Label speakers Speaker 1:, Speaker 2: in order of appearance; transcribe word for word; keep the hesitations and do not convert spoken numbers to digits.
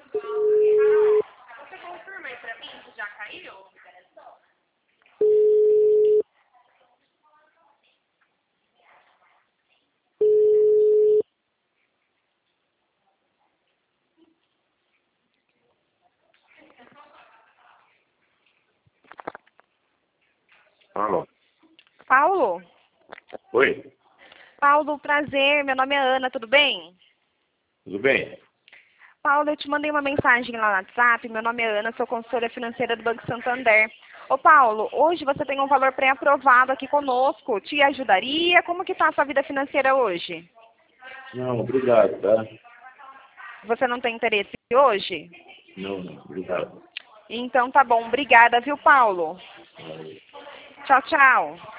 Speaker 1: Você confirma aí pra mim se já caiu?
Speaker 2: Alô?
Speaker 3: Paulo?
Speaker 2: Oi,
Speaker 3: Paulo, prazer. Meu nome é Ana, tudo bem?
Speaker 2: tudo bem?
Speaker 3: Paulo, eu te mandei uma mensagem lá no WhatsApp. Meu nome é Ana, sou consultora financeira do Banco Santander. Ô, Paulo, hoje você tem um valor pré-aprovado aqui conosco. Te ajudaria? Como que tá a sua vida financeira hoje?
Speaker 2: Não, obrigado, tá?
Speaker 3: Você não tem interesse hoje?
Speaker 2: Não, não, obrigado.
Speaker 3: Então tá bom. Obrigada, viu, Paulo?
Speaker 2: Valeu.
Speaker 3: Tchau, tchau.